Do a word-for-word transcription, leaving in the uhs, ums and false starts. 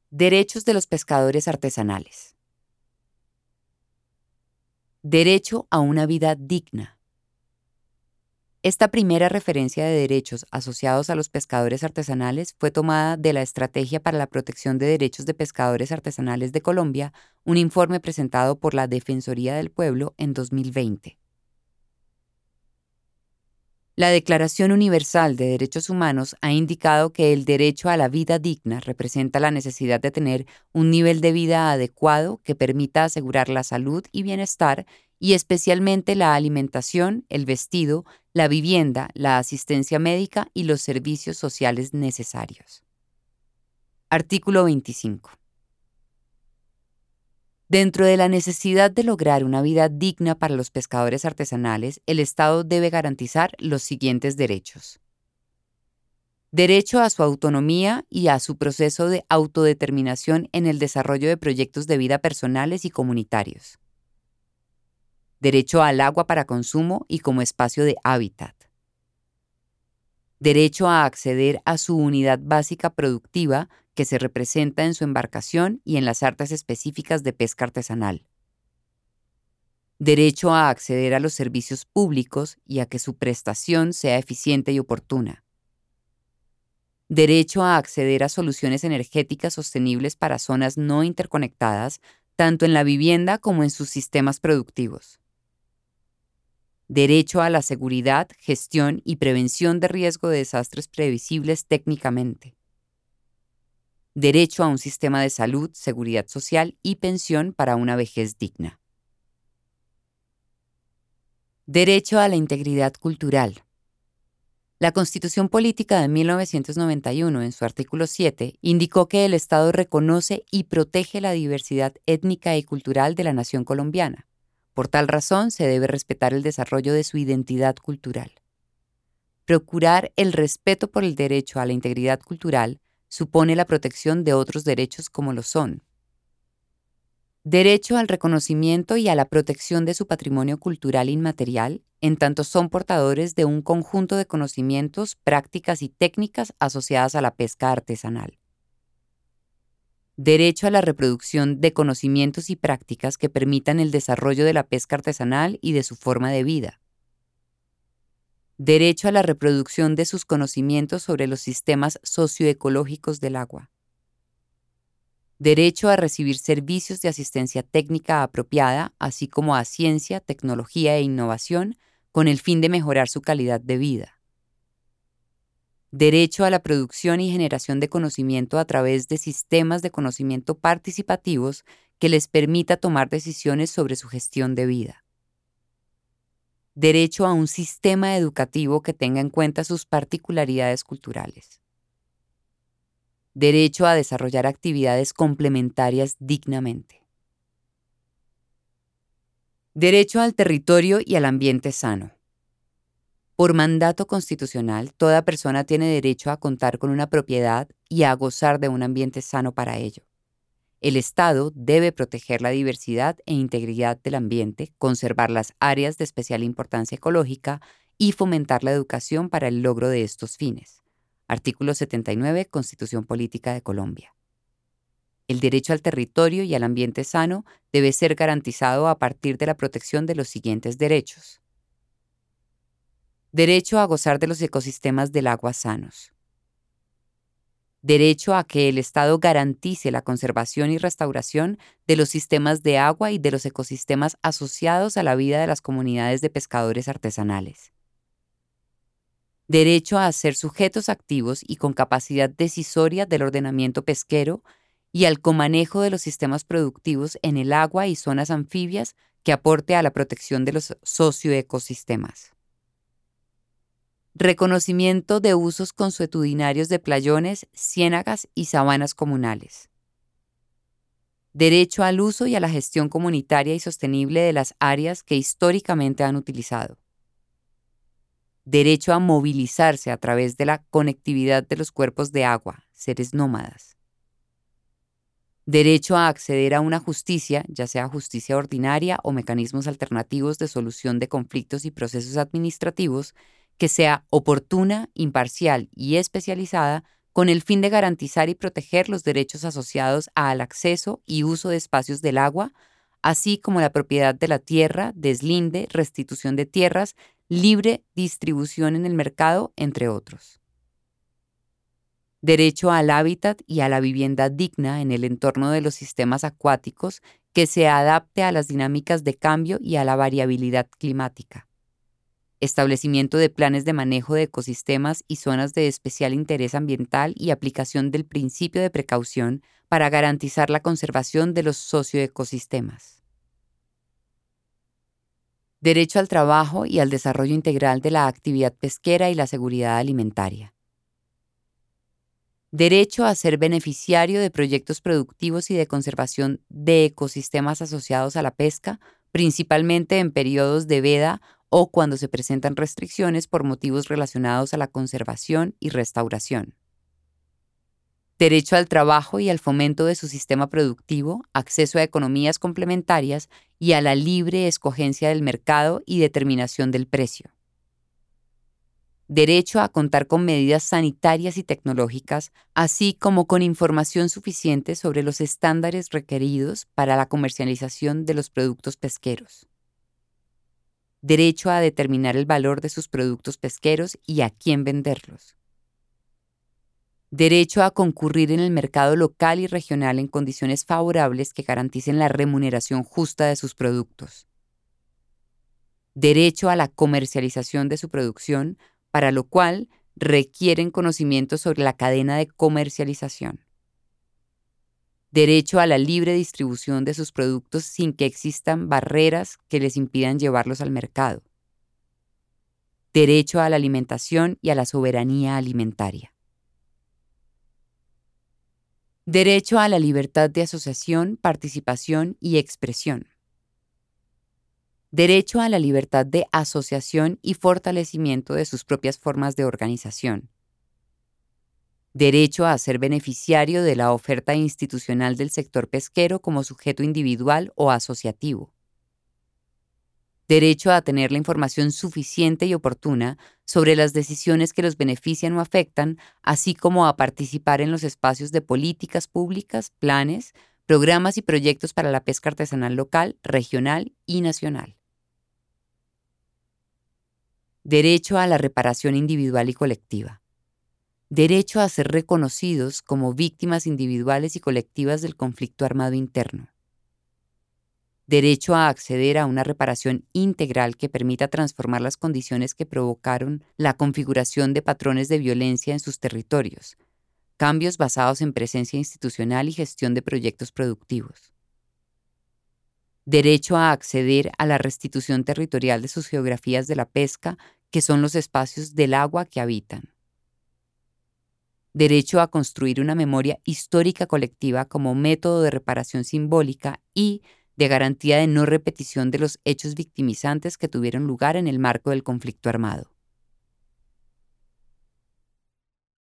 Derechos de los pescadores artesanales. Derecho a una vida digna. Esta primera referencia de derechos asociados a los pescadores artesanales fue tomada de la Estrategia para la Protección de Derechos de Pescadores Artesanales de Colombia, un informe presentado por la Defensoría del Pueblo en dos mil veinte. La Declaración Universal de Derechos Humanos ha indicado que el derecho a la vida digna representa la necesidad de tener un nivel de vida adecuado que permita asegurar la salud y bienestar, y especialmente la alimentación, el vestido, la vivienda, la asistencia médica y los servicios sociales necesarios. Artículo veinticinco. Dentro de la necesidad de lograr una vida digna para los pescadores artesanales, el Estado debe garantizar los siguientes derechos. Derecho a su autonomía y a su proceso de autodeterminación en el desarrollo de proyectos de vida personales y comunitarios. Derecho al agua para consumo y como espacio de hábitat. Derecho a acceder a su unidad básica productiva que se representa en su embarcación y en las artes específicas de pesca artesanal. Derecho a acceder a los servicios públicos y a que su prestación sea eficiente y oportuna. Derecho a acceder a soluciones energéticas sostenibles para zonas no interconectadas, tanto en la vivienda como en sus sistemas productivos. Derecho a la seguridad, gestión y prevención de riesgo de desastres previsibles técnicamente. Derecho a un sistema de salud, seguridad social y pensión para una vejez digna. Derecho a la integridad cultural. La Constitución Política de mil novecientos noventa y uno, en su artículo siete, indicó que el Estado reconoce y protege la diversidad étnica y cultural de la nación colombiana. Por tal razón, se debe respetar el desarrollo de su identidad cultural. Procurar el respeto por el derecho a la integridad cultural supone la protección de otros derechos como lo son: derecho al reconocimiento y a la protección de su patrimonio cultural inmaterial, en tanto son portadores de un conjunto de conocimientos, prácticas y técnicas asociadas a la pesca artesanal. Derecho a la reproducción de conocimientos y prácticas que permitan el desarrollo de la pesca artesanal y de su forma de vida. Derecho a la reproducción de sus conocimientos sobre los sistemas socioecológicos del agua. Derecho a recibir servicios de asistencia técnica apropiada, así como a ciencia, tecnología e innovación, con el fin de mejorar su calidad de vida. Derecho a la producción y generación de conocimiento a través de sistemas de conocimiento participativos que les permita tomar decisiones sobre su gestión de vida. Derecho a un sistema educativo que tenga en cuenta sus particularidades culturales. Derecho a desarrollar actividades complementarias dignamente. Derecho al territorio y al ambiente sano. Por mandato constitucional, toda persona tiene derecho a contar con una propiedad y a gozar de un ambiente sano para ello. El Estado debe proteger la diversidad e integridad del ambiente, conservar las áreas de especial importancia ecológica y fomentar la educación para el logro de estos fines. Artículo setenta y nueve, Constitución Política de Colombia. El derecho al territorio y al ambiente sano debe ser garantizado a partir de la protección de los siguientes derechos. Derecho a gozar de los ecosistemas del agua sanos. Derecho a que el Estado garantice la conservación y restauración de los sistemas de agua y de los ecosistemas asociados a la vida de las comunidades de pescadores artesanales. Derecho a ser sujetos activos y con capacidad decisoria del ordenamiento pesquero y al comanejo de los sistemas productivos en el agua y zonas anfibias que aporte a la protección de los socioecosistemas. Reconocimiento de usos consuetudinarios de playones, ciénagas y sabanas comunales. Derecho al uso y a la gestión comunitaria y sostenible de las áreas que históricamente han utilizado. Derecho a movilizarse a través de la conectividad de los cuerpos de agua, seres nómadas. Derecho a acceder a una justicia, ya sea justicia ordinaria o mecanismos alternativos de solución de conflictos y procesos administrativos, que sea oportuna, imparcial y especializada con el fin de garantizar y proteger los derechos asociados al acceso y uso de espacios del agua, así como la propiedad de la tierra, deslinde, restitución de tierras, libre distribución en el mercado, entre otros. Derecho al hábitat y a la vivienda digna en el entorno de los sistemas acuáticos que se adapte a las dinámicas de cambio y a la variabilidad climática. Establecimiento de planes de manejo de ecosistemas y zonas de especial interés ambiental y aplicación del principio de precaución para garantizar la conservación de los socioecosistemas. Derecho al trabajo y al desarrollo integral de la actividad pesquera y la seguridad alimentaria. Derecho a ser beneficiario de proyectos productivos y de conservación de ecosistemas asociados a la pesca, principalmente en periodos de veda o cuando se presentan restricciones por motivos relacionados a la conservación y restauración. Derecho al trabajo y al fomento de su sistema productivo, acceso a economías complementarias y a la libre escogencia del mercado y determinación del precio. Derecho a contar con medidas sanitarias y tecnológicas, así como con información suficiente sobre los estándares requeridos para la comercialización de los productos pesqueros. Derecho a determinar el valor de sus productos pesqueros y a quién venderlos. Derecho a concurrir en el mercado local y regional en condiciones favorables que garanticen la remuneración justa de sus productos. Derecho a la comercialización de su producción, para lo cual requieren conocimiento sobre la cadena de comercialización. Derecho a la libre distribución de sus productos sin que existan barreras que les impidan llevarlos al mercado. Derecho a la alimentación y a la soberanía alimentaria. Derecho a la libertad de asociación, participación y expresión. Derecho a la libertad de asociación y fortalecimiento de sus propias formas de organización. Derecho a ser beneficiario de la oferta institucional del sector pesquero como sujeto individual o asociativo. Derecho a tener la información suficiente y oportuna sobre las decisiones que los benefician o afectan, así como a participar en los espacios de políticas públicas, planes, programas y proyectos para la pesca artesanal local, regional y nacional. Derecho a la reparación individual y colectiva. Derecho a ser reconocidos como víctimas individuales y colectivas del conflicto armado interno. Derecho a acceder a una reparación integral que permita transformar las condiciones que provocaron la configuración de patrones de violencia en sus territorios, cambios basados en presencia institucional y gestión de proyectos productivos. Derecho a acceder a la restitución territorial de sus geografías de la pesca, que son los espacios del agua que habitan. Derecho a construir una memoria histórica colectiva como método de reparación simbólica y de garantía de no repetición de los hechos victimizantes que tuvieron lugar en el marco del conflicto armado.